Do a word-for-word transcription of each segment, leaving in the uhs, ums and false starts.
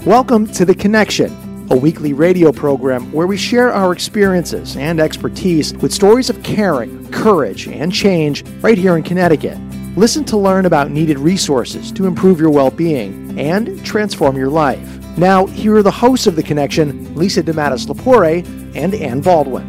Welcome to The Connection, a weekly radio program where we share our experiences and expertise with stories of caring, courage, and change right here in Connecticut. Listen to learn about needed resources to improve your well-being and transform your life. Now, here are the hosts of The Connection, Lisa DeMatteis-Lepore and Ann Baldwin.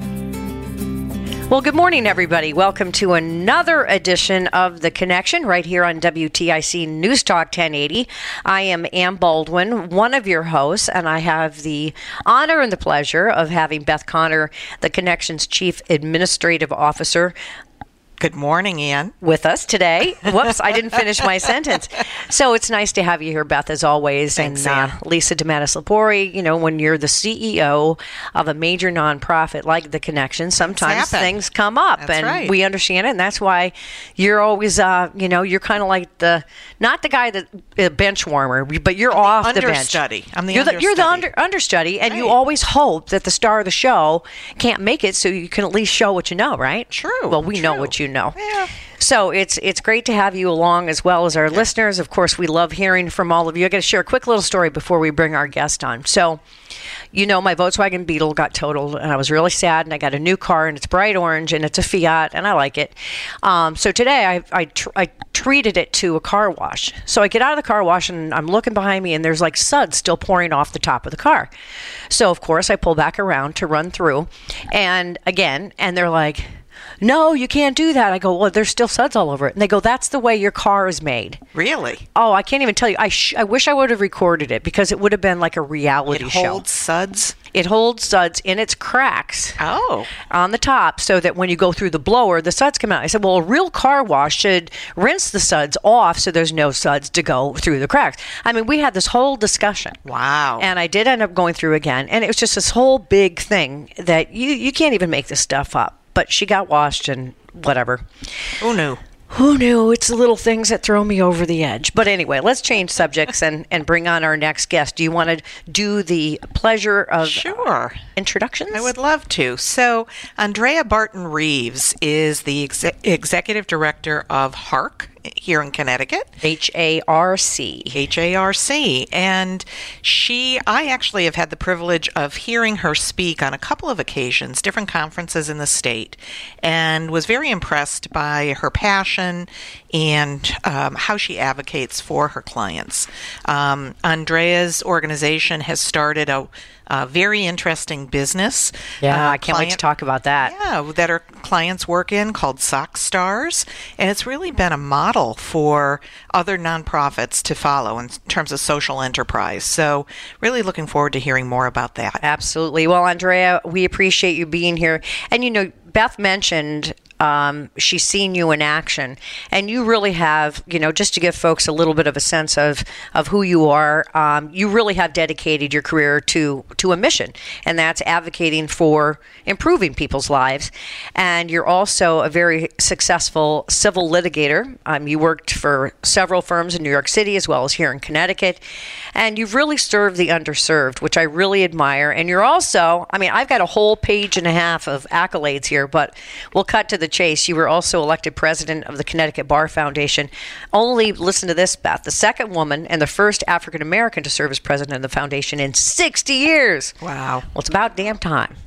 Well, good morning, everybody. Welcome to another edition of The Connection right here on W T I C News Talk ten eighty. I am Ann Baldwin, one of your hosts, and I have the honor and the pleasure of having Beth Connor, The Connection's Chief Administrative Officer, Good morning, Ann. with us today. Whoops, I didn't finish my sentence. So it's nice to have you here, Beth, as always. Thanks, and uh, Ann. Lisa DeMatteis-Lepore, you know, when you're the C E O of a major nonprofit like The Connection, sometimes happen. things come up. That's and right. we understand it, and that's why you're always, uh, you know, you're kind of like the, not the guy that, uh, bench warmer, but you're off the bench. Understudy. I'm the you're the, you're the understudy. under, understudy, and you Right. always hope that the star of the show can't make it so you can at least show what you know, right? True, Well, we know true. what you know. Yeah. So it's it's great to have you along as well as our listeners. Of course, we love hearing from all of you. I got to share a quick little story before we bring our guest on. So, you know, my Volkswagen Beetle got totaled, and I was really sad. And I got a new car, and it's bright orange, and it's a Fiat, and I like it. Um, so today, I I, tr- I treated it to a car wash. So I get out of the car wash, and I'm looking behind me, and there's like suds still pouring off the top of the car. So of course, I pull back around to run through, and again, and they're like, no, you can't do that. I go, well, there's still suds all over it. And they go, that's the way your car is made. Really? Oh, I can't even tell you. I sh- I wish I would have recorded it because it would have been like a reality It show. holds suds? It holds suds in its cracks Oh. on the top so that when you go through the blower, the suds come out. I said, well, a real car wash should rinse the suds off so there's no suds to go through the cracks. I mean, we had this whole discussion. Wow. And I did end up going through again. And it was just this whole big thing that you, you can't even make this stuff up. But she got washed and whatever. Who knew? Who knew? It's the little things that throw me over the edge. But anyway, let's change subjects and, and bring on our next guest. Do you want to do the pleasure of Sure. introductions? I would love to. So, Andrea Barton Reeves is the exe- executive director of HARC here in Connecticut. H A R C. H A R C. And she, I actually have had the privilege of hearing her speak on a couple of occasions, different conferences in the state, and was very impressed by her passion and um, how she advocates for her clients. Um, Andrea's organization has started a, a very interesting business. Yeah, uh, I can't wait to client- talk about that. Yeah, that our clients work in called Sock Stars. And it's really been a model for other nonprofits to follow in terms of social enterprise. So really looking forward to hearing more about that. Absolutely. Well, Andrea, we appreciate you being here. And, you know, Beth mentioned um, she's seen you in action, and you really have, you know, just to give folks a little bit of a sense of, of who you are, um, you really have dedicated your career to, to a mission, and that's advocating for improving people's lives. And you're also a very successful civil litigator. Um, you worked for several firms in New York City as well as here in Connecticut, and you've really served the underserved, which I really admire. And you're also, I mean, I've got a whole page and a half of accolades here, but we'll cut to the chase. You were also elected president of the Connecticut Bar Foundation. Only, listen to this, Beth, the second woman and the first African American to serve as president of the foundation in sixty years. Wow. Well, it's about damn time.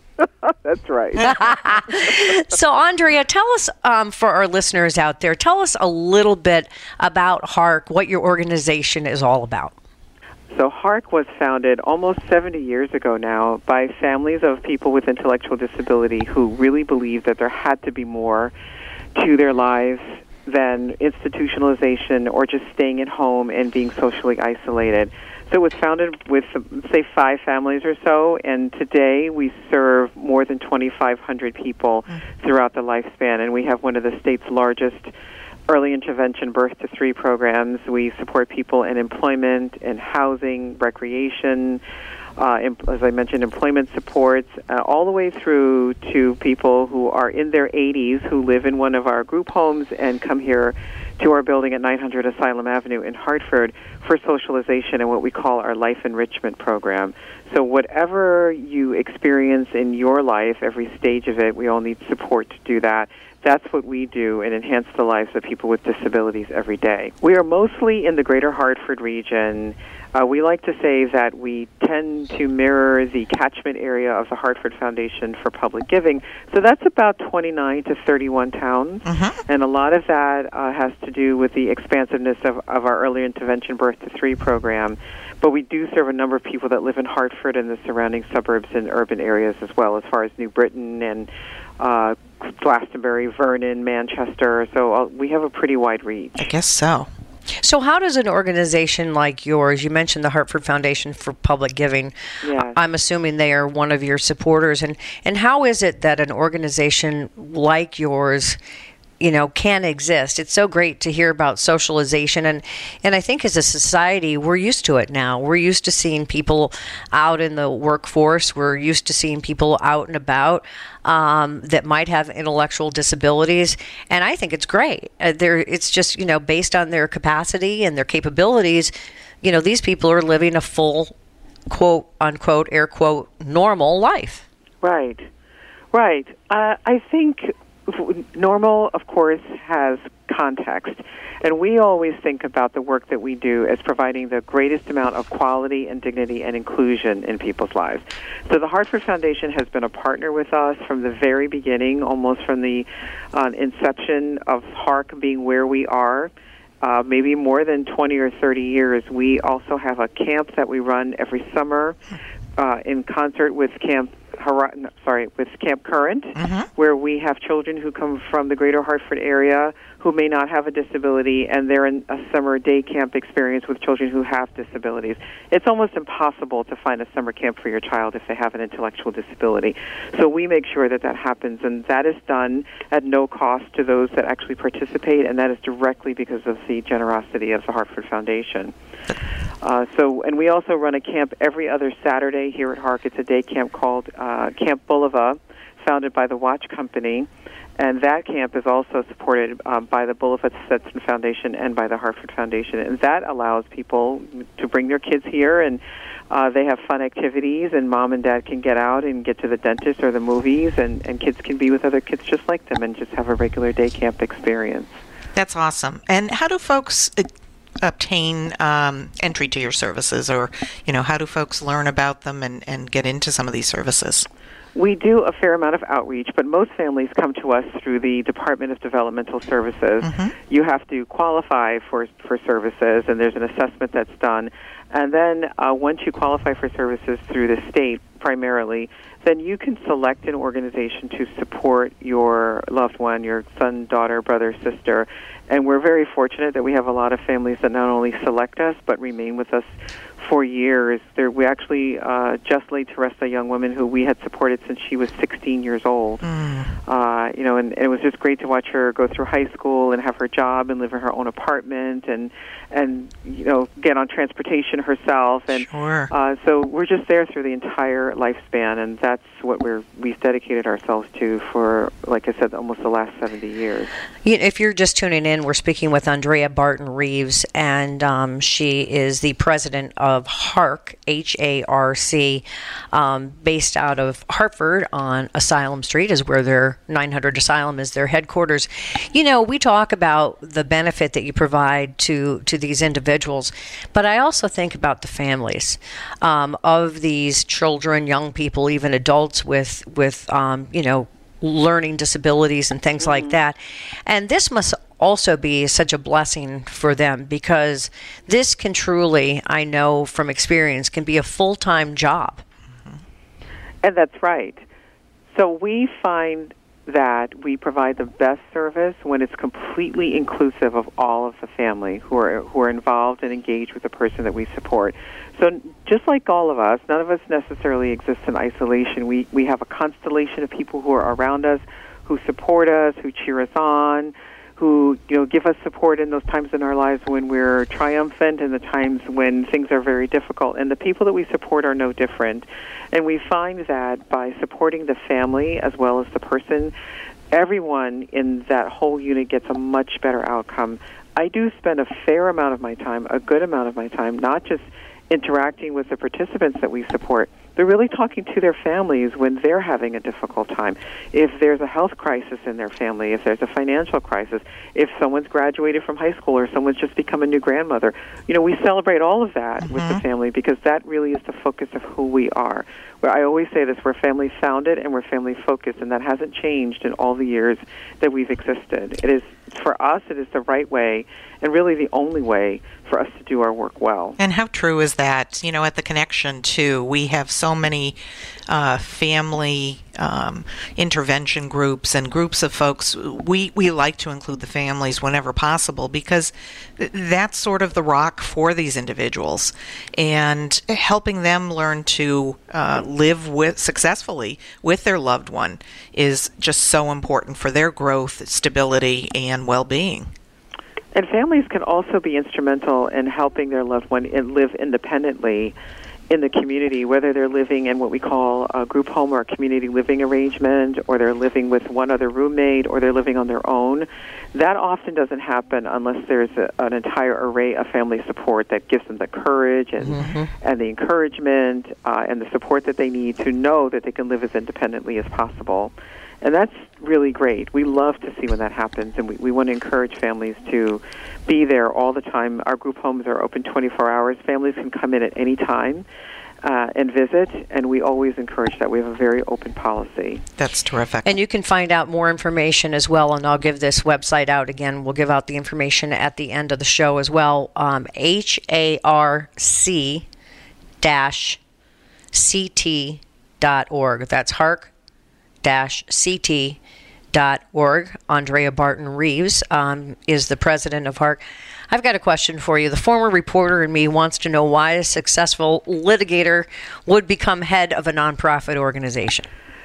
That's right. So, Andrea, tell us, um, for our listeners out there, tell us a little bit about HARC, what your organization is all about. So HARC was founded almost seventy years ago now by families of people with intellectual disability who really believed that there had to be more to their lives than institutionalization or just staying at home and being socially isolated. So it was founded with, say, five families or so, and today we serve more than twenty-five hundred people throughout the lifespan, and we have one of the state's largest early intervention birth to three programs. We support people in employment, in housing, recreation, uh, em- as I mentioned, employment supports, uh, all the way through to people who are in their eighties who live in one of our group homes and come here to our building at nine hundred Asylum Avenue in Hartford for socialization and what we call our life enrichment program. So whatever you experience in your life, every stage of it, we all need support to do that. That's what we do and enhance the lives of people with disabilities every day. We are mostly in the greater Hartford region. Uh, we like to say that we tend to mirror the catchment area of the Hartford Foundation for Public Giving. So that's about twenty-nine to thirty-one towns. Mm-hmm. And a lot of that uh, has to do with the expansiveness of, of our early intervention birth to three program. But we do serve a number of people that live in Hartford and the surrounding suburbs and urban areas as well, as far as New Britain and uh, Glastonbury, Vernon, Manchester. So uh, we have a pretty wide reach. I guess so. So how does an organization like yours, you mentioned the Hartford Foundation for Public Giving, yes. I'm assuming they are one of your supporters, and, and how is it that an organization like yours, you know, can exist? It's so great to hear about socialization, and, and I think as a society, we're used to it now. We're used to seeing people out in the workforce. We're used to seeing people out and about um, that might have intellectual disabilities, and I think it's great. Uh, they're, it's just, you know, based on their capacity and their capabilities, you know, these people are living a full, quote, unquote, air quote, normal life. Right, right. Uh, I think normal, of course, has context, and we always think about the work that we do as providing the greatest amount of quality and dignity and inclusion in people's lives. So the Hartford Foundation has been a partner with us from the very beginning, almost from the uh, inception of HARC being where we are. Uh, maybe more than twenty or thirty years. We also have a camp that we run every summer uh, in concert with Camp Sorry, with Camp Current, mm-hmm. where we have children who come from the greater Hartford area who may not have a disability, and they're in a summer day camp experience with children who have disabilities. It's almost impossible to find a summer camp for your child if they have an intellectual disability. So we make sure that that happens, and that is done at no cost to those that actually participate, and that is directly because of the generosity of the Hartford Foundation. Uh, so, and we also run a camp every other Saturday here at HARC. It's a day camp called uh, Camp Bulova, founded by the Watch Company, and that camp is also supported um, by the Bulova-Stetson Foundation and by the Hartford Foundation, and that allows people to bring their kids here, and uh, they have fun activities, and mom and dad can get out and get to the dentist or the movies, and, and kids can be with other kids just like them and just have a regular day camp experience. That's awesome. And how do folks Uh, obtain um, entry to your services, or, you know, how do folks learn about them and, and get into some of these services? We do a fair amount of outreach, but most families come to us through the Department of Developmental Services. Mm-hmm. You have to qualify for for services, and there's an assessment that's done. And then uh, once you qualify for services through the state primarily, then you can select an organization to support your loved one, your son, daughter, brother, sister. And we're very fortunate that we have a lot of families that not only select us, but remain with us for years. There, we actually uh, just laid to rest a young woman who we had supported since she was sixteen years old. Mm. Uh, you know, and, and it was just great to watch her go through high school and have her job and live in her own apartment and, and you know, get on transportation herself. And sure. uh, so we're just there through the entire lifespan, and that's what we're we've dedicated ourselves to for, like I said, almost the last seventy years. You know, if you're just tuning in, we're speaking with Andrea Barton Reeves, and um, she is the president of HARC, H A R C, um, based out of Hartford on Asylum Street, is where their nine hundred Asylum is their headquarters. You know, we talk about the benefit that you provide to, to these individuals, but I also think about the families um, of these children, young people, even adults with, with um, you know, learning disabilities and things mm-hmm. like that. And this must also be such a blessing for them, because this can truly, I know from experience, can be a full-time job. Mm-hmm. And that's right. So we find that we provide the best service when it's completely inclusive of all of the family who are who are involved and engaged with the person that we support. So just like all of us, none of us necessarily exist in isolation. We we have a constellation of people who are around us, who support us, who cheer us on, who, you know, give us support in those times in our lives when we're triumphant and the times when things are very difficult. And the people that we support are no different. And we find that by supporting the family as well as the person, everyone in that whole unit gets a much better outcome. I do spend a fair amount of my time, a good amount of my time, not just interacting with the participants that we support, They're really talking to their families when they're having a difficult time. If there's a health crisis in their family, if there's a financial crisis, if someone's graduated from high school or someone's just become a new grandmother, you know, we celebrate all of that mm-hmm. with the family because that really is the focus of who we are. Where I always say this, we're family founded and we're family focused, and that hasn't changed in all the years that we've existed. It is, for us, it is the right way and really the only way for us to do our work well. And how true is that? You know, at the Connection, too, we have so many uh, family um, intervention groups and groups of folks. We, we like to include the families whenever possible because that's sort of the rock for these individuals. And helping them learn to uh, live with successfully with their loved one is just so important for their growth, stability, and well-being. And families can also be instrumental in helping their loved one live independently in the community, whether they're living in what we call a group home or a community living arrangement, or they're living with one other roommate, or they're living on their own. That often doesn't happen unless there's a, an entire array of family support that gives them the courage and, mm-hmm. and the encouragement uh, and the support that they need to know that they can live as independently as possible. And that's really great. We love to see when that happens, and we, we want to encourage families to be there all the time. Our group homes are open twenty-four hours. Families can come in at any time uh, and visit, and we always encourage that. We have a very open policy. That's terrific. And you can find out more information as well, and I'll give this website out again. We'll give out the information at the end of the show as well. Um, H A R C dash C T dot org. That's Hark dash C T dot org. Andrea Barton Reeves um, is the president of Hark. I've got a question for you. The former reporter in me wants to know why a successful litigator would become head of a nonprofit organization.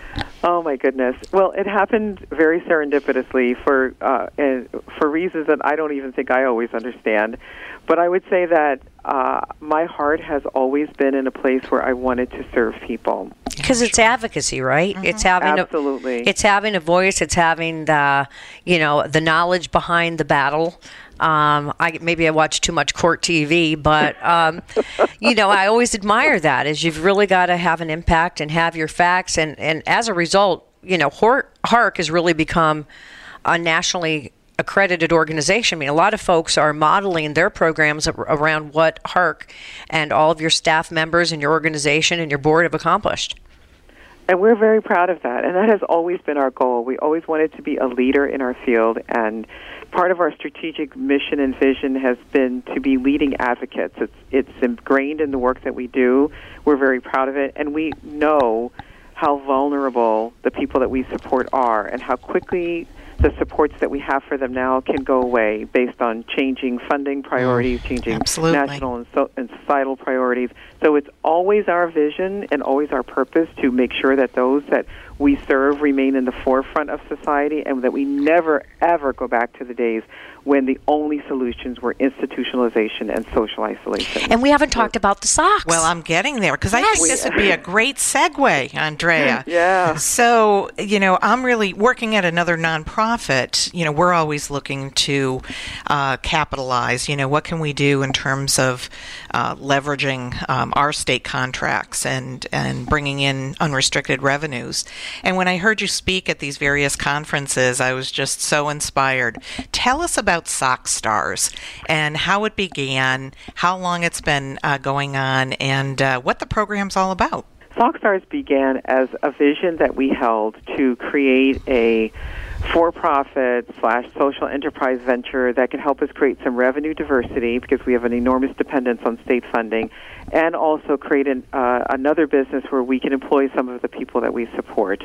Oh my goodness! Well, it happened very serendipitously for uh, and for reasons that I don't even think I always understand. But I would say that uh, my heart has always been in a place where I wanted to serve people. Because it's advocacy, right? Mm-hmm. It's having Absolutely. A, it's having a voice. It's having the, you know, the knowledge behind the battle. Um, I maybe I watch too much court T V, but um, you know, I always admire that. Is you've really got to have an impact and have your facts, and, and as a result, you know, Hark has really become a nationally accredited organization. I mean, a lot of folks are modeling their programs around what Hark and all of your staff members and your organization and your board have accomplished. And we're very proud of that. And that has always been our goal. We always wanted to be a leader in our field. And part of our strategic mission and vision has been to be leading advocates. It's, it's ingrained in the work that we do. We're very proud of it. And we know how vulnerable the people that we support are and how quickly the supports that we have for them now can go away based on changing funding priorities, changing Absolutely. national and, so, and societal priorities. So it's always our vision and always our purpose to make sure that those that we serve remain in the forefront of society and that we never, ever go back to the days when the only solutions were institutionalization and social isolation. And we haven't talked about the socks. Well, I'm getting there because Yes. I think this would be a great segue, Andrea. Yeah. So, you know, I'm really working at another nonprofit. You know, we're always looking to uh, capitalize. You know, what can we do in terms of uh, leveraging um, our state contracts and, and bringing in unrestricted revenues. And when I heard you speak at these various conferences, I was just so inspired. Tell us about Sock Stars and how it began, how long it's been uh, going on, and uh, what the program's all about. Sock Stars began as a vision that we held to create a for-profit slash social enterprise venture that can help us create some revenue diversity because we have an enormous dependence on state funding, and also create an, uh, another business where we can employ some of the people that we support.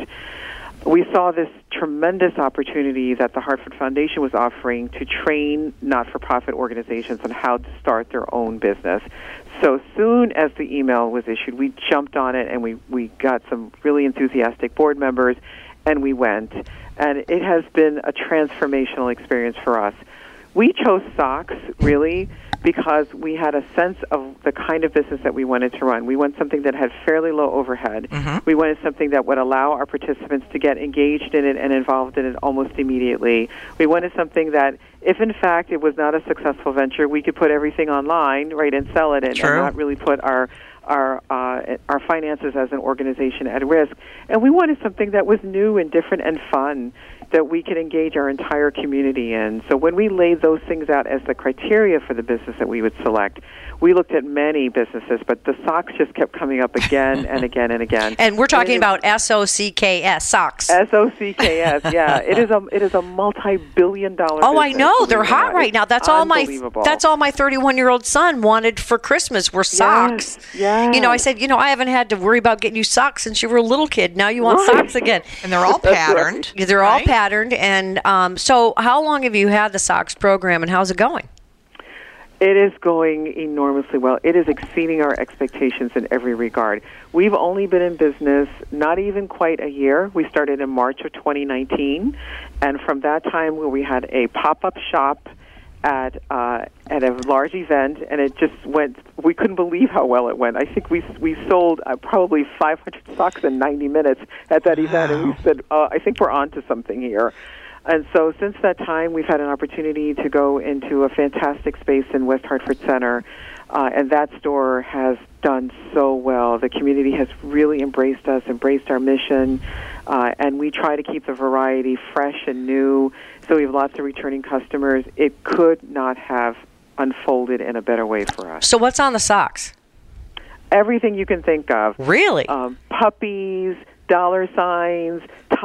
We saw this tremendous opportunity that the Hartford Foundation was offering to train not-for-profit organizations on how to start their own business. So soon as the email was issued, we jumped on it and we, we got some really enthusiastic board members, and we went. And it has been a transformational experience for us. we chose socks, really, because we had a sense of the kind of business that we wanted to run. We wanted something that had fairly low overhead. Mm-hmm. We wanted something that would allow our participants to get engaged in it and involved in it almost immediately. We wanted something that, if in fact it was not a successful venture, we could put everything online, right, and sell it and, and not really put our our uh, our finances as an organization at risk. And we wanted something that was new and different and fun that we could engage our entire community in. So when we laid those things out as the criteria for the business that we would select, we looked at many businesses, but the socks just kept coming up again and again and again. And we're talking and about S O C K S, socks. S O C K S, yeah. It is a it is a multi-billion dollar Oh, business, I know. They're hot right now. That's all my that's all my thirty-one-year-old son wanted for Christmas were socks. Yes, yes. You know, I said, you know, I haven't had to worry about getting you socks since you were a little kid. Now you want Right. socks again. And they're all patterned. They're right? all patterned. And um, so how long have you had the socks program, and how's it going? It is going enormously well. It is exceeding our expectations in every regard. We've only been in business not even quite a year. We started in March of twenty nineteen, and from that time where we had a pop-up shop at uh, at a large event, and it just went, we couldn't believe how well it went. I think we we sold uh, probably five hundred socks in ninety minutes at that wow. event, and we said, uh, I think we're on to something here. And so since that time, we've had an opportunity to go into a fantastic space in West Hartford Center, uh, and that store has done so well. The community has really embraced us, embraced our mission, uh, and we try to keep the variety fresh and new, so we have lots of returning customers. It could not have unfolded in a better way for us. So what's on the socks? Everything you can think of. Really? Um, puppies, dollar signs,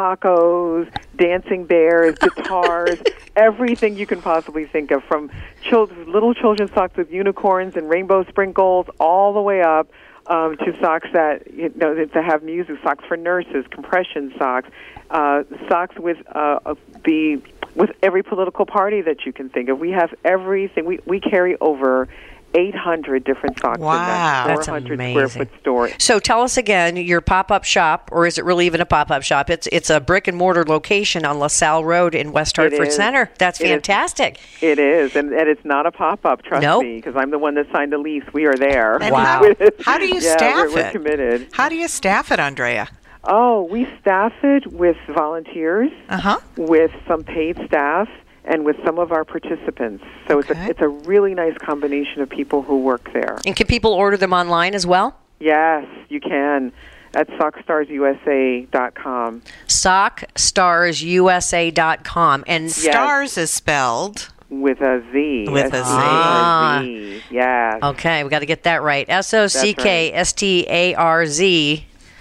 tacos, dancing bears, guitars, everything you can possibly think of, from children, little children's socks with unicorns and rainbow sprinkles, all the way up um, to socks that, you know, that have music, socks for nurses, compression socks, uh, socks with uh, the with every political party that you can think of. We have everything. We we carry over eight hundred different socks wow. in that That's four hundred amazing. square foot store. So tell us again, your pop-up shop, or is it really even a pop-up shop? It's it's a brick-and-mortar location on LaSalle Road in West Hartford Center. That's it fantastic. Is. It is, and, and it's not a pop-up, trust nope. me, because I'm the one that signed the lease. We are there. And wow. How, how do you yeah, staff we're, it? We're committed. How do you staff it, Andrea? Oh, we staff it with volunteers, uh-huh. with some paid staff, and with some of our participants. So okay. it's a, it's a really nice combination of people who work there. And can people order them online as well? Yes, you can, at sock stars U S A dot com. sock stars U S A dot com. And Yes. Stars is spelled... With a Z. With a Z. Ah. Z. Yes. Okay, we got to get that right. S O C K S T A R Z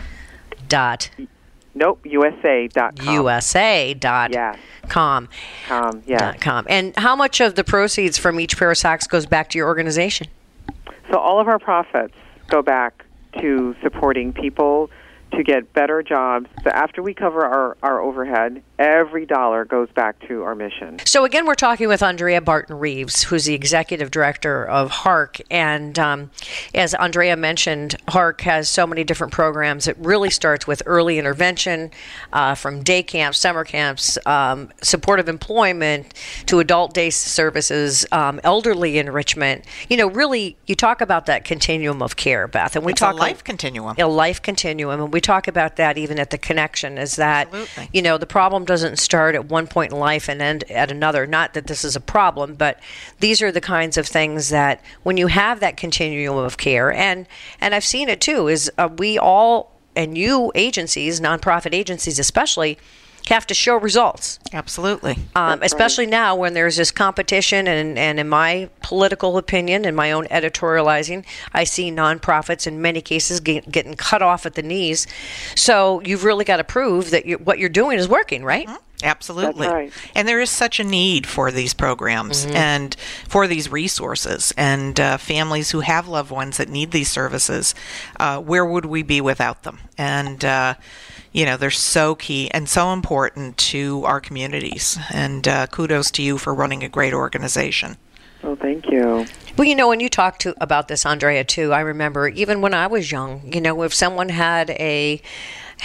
dot. Nope, U S A dot com. U S A dot Yes. com. Com, yes. Dot com. And how much of the proceeds from each pair of socks goes back to your organization? So all of our profits go back to supporting people to get better jobs. So after we cover our, our overhead, every dollar goes back to our mission. So again, we're talking with Andrea Barton-Reeves, who's the executive director of HARC. And um, as Andrea mentioned, HARC has so many different programs. It really starts with early intervention, uh, from day camps, summer camps, um, supportive employment, to adult day services, um, elderly enrichment. You know, really, you talk about that continuum of care, Beth. And we it's talk a life continuum. A life continuum. And we talk about that even at the connection, is that, Absolutely. you know, the problem doesn't start at one point in life and end at another. Not that this is a problem, but these are the kinds of things that when you have that continuum of care, and, and I've seen it too, is uh, we all, and you agencies, nonprofit agencies especially, have to show results. Absolutely. Um, especially now when there's this competition, and, and in my political opinion, in my own editorializing, I see nonprofits in many cases get, getting cut off at the knees. So you've really got to prove that you, what you're doing is working, right? Mm-hmm. Absolutely. That's right. And there is such a need for these programs mm-hmm. and for these resources, and uh, families who have loved ones that need these services. Uh, where would we be without them? And uh, you know, they're so key and so important to our communities. And uh, kudos to you for running a great organization. Oh, thank you. Well, you know, when you talk to about this, Andrea, too, I remember even when I was young, you know, if someone had a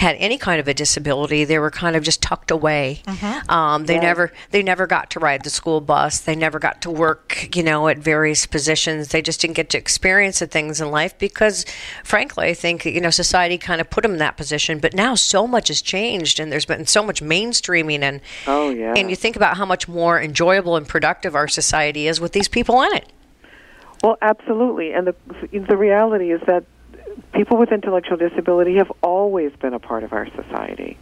had any kind of a disability, they were kind of just tucked away. Mm-hmm. Um, they yeah. never they never got to ride the school bus. They never got to work, you know, at various positions. They just didn't get to experience the things in life because, frankly, I think, you know, society kind of put them in that position. But now so much has changed, and there's been so much mainstreaming, and oh yeah, and you think about how much more enjoyable and productive our society is with these people in it. Well, absolutely, and the the reality is that people with intellectual disability have always been a part of our society.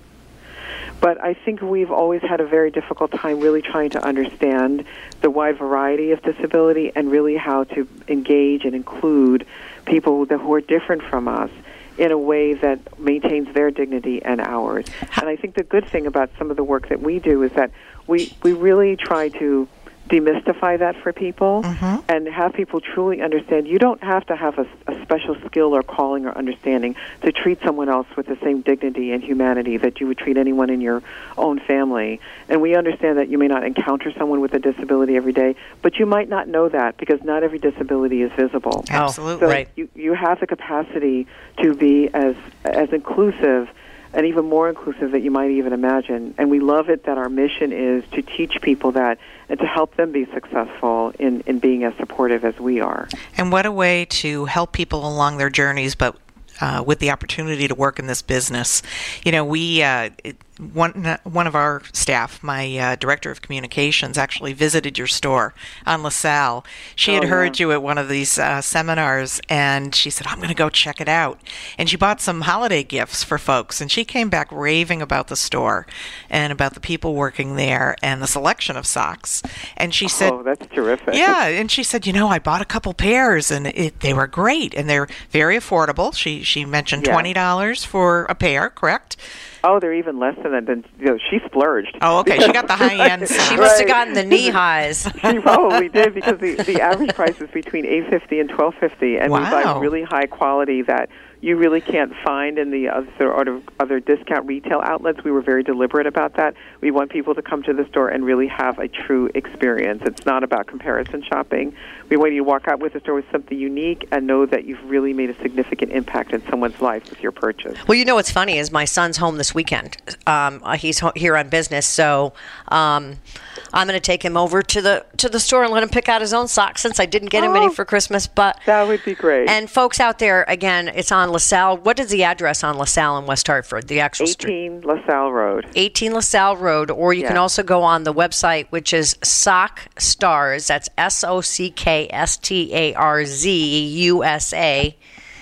But I think we've always had a very difficult time really trying to understand the wide variety of disability and really how to engage and include people that, who are different from us in a way that maintains their dignity and ours. And I think the good thing about some of the work that we do is that we, we really try to demystify that for people mm-hmm. and have people truly understand you don't have to have a, a special skill or calling or understanding to treat someone else with the same dignity and humanity that you would treat anyone in your own family. And we understand that you may not encounter someone with a disability every day, but you might not know that because not every disability is visible. Absolutely. So right. you, you have the capacity to be as as inclusive and even more inclusive that you might even imagine. And we love it that our mission is to teach people that and to help them be successful in, in being as supportive as we are. And what a way to help people along their journeys, but uh, with the opportunity to work in this business. You know, we... Uh, it, One one of our staff, my uh, director of communications, actually visited your store on LaSalle. She had oh, heard yeah. you at one of these uh, seminars, and she said, I'm going to go check it out. And she bought some holiday gifts for folks, and she came back raving about the store and about the people working there and the selection of socks. And she said, oh, that's terrific. Yeah, and she said, you know, I bought a couple pairs, and it, they were great, and they're very affordable. She, she mentioned yeah. twenty dollars for a pair, correct? Oh, they're even less than that. Then you know, she splurged. Oh, okay. She got the high end. She must have gotten the knee highs. She probably did because the, the average price is between eight fifty and twelve fifty, and wow. we buy really high quality that you really can't find in the other other, other discount retail outlets. We were very deliberate about that. We want people to come to the store and really have a true experience. It's not about comparison shopping. We want you to walk out with the store with something unique and know that you've really made a significant impact in someone's life with your purchase. Well, you know what's funny is my son's home this weekend. Um, he's ho- here on business, so um, I'm going to take him over to the to the store and let him pick out his own socks since I didn't get him oh, any for Christmas. But that would be great. And folks out there, again, it's on LaSalle. What is the address on LaSalle in West Hartford? The actual eighteen street? LaSalle Road. eighteen LaSalle Road, or you yeah. can also go on the website, which is Sock Stars. That's S O C K S T A R Z U S A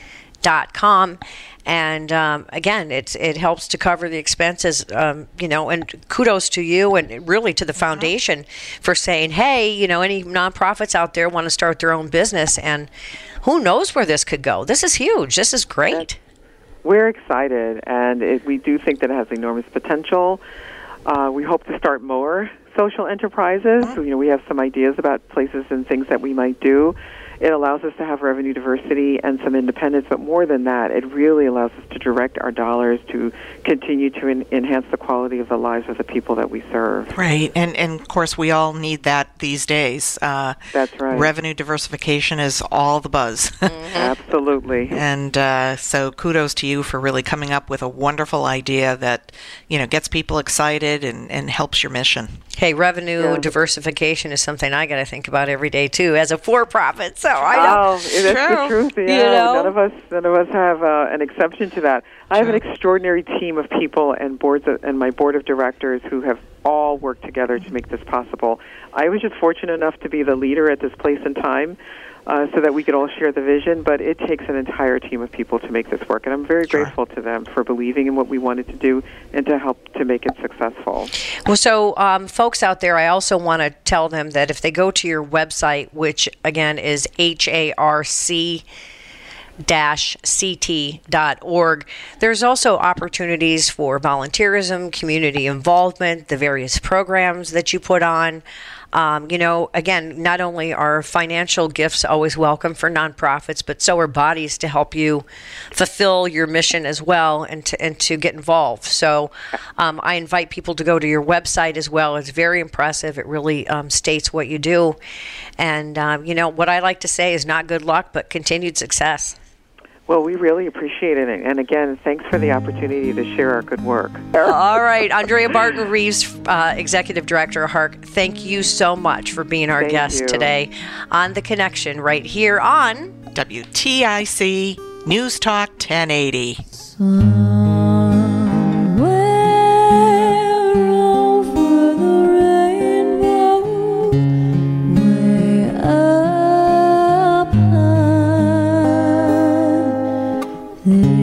dot com. And um, again, it's it helps to cover the expenses, um, you know, and kudos to you and really to the foundation mm-hmm. for saying, hey, you know, any nonprofits out there want to start their own business, and who knows where this could go. This is huge. This is great. We're excited, and it, we do think that it has enormous potential. Uh, we hope to start more social enterprises. Mm-hmm. You know, we have some ideas about places and things that we might do. It allows us to have revenue diversity and some independence, but more than that, it really allows us to direct our dollars to continue to en- enhance the quality of the lives of the people that we serve. Right, and and of course we all need that these days. Uh, That's right. Revenue diversification is all the buzz. Mm-hmm. Absolutely. And uh, so kudos to you for really coming up with a wonderful idea that, you know, gets people excited and, and helps your mission. Hey, revenue yeah. diversification is something I got to think about every day too, as a for-profit. So I know. Oh, that's the truth. Yeah, you know? none of us, none of us have uh, an exception to that. I have an extraordinary team of people and boards of, and my board of directors who have all worked together to make this possible. I was just fortunate enough to be the leader at this place and time. Uh, so that we could all share the vision, but it takes an entire team of people to make this work, and I'm very sure. grateful to them for believing in what we wanted to do and to help to make it successful. Well, so um, folks out there, I also want to tell them that if they go to your website, which again is H A R C dash C T dot org. There's also opportunities for volunteerism, community involvement, the various programs that you put on. Um, you know, again, not only are financial gifts always welcome for nonprofits, but so are bodies to help you fulfill your mission as well and to, and to get involved. So um, I invite people to go to your website as well. It's very impressive. It really um, states what you do. And, um, you know, what I like to say is not good luck, but continued success. Well, we really appreciate it. And again, thanks for the opportunity to share our good work. All right. Andrea Barton-Reeves, uh, Executive Director of HARC, thank you so much for being our Thank guest you. today on The Connection right here on W T I C News Talk ten eighty. Somewhere over the rainbow, way up high, there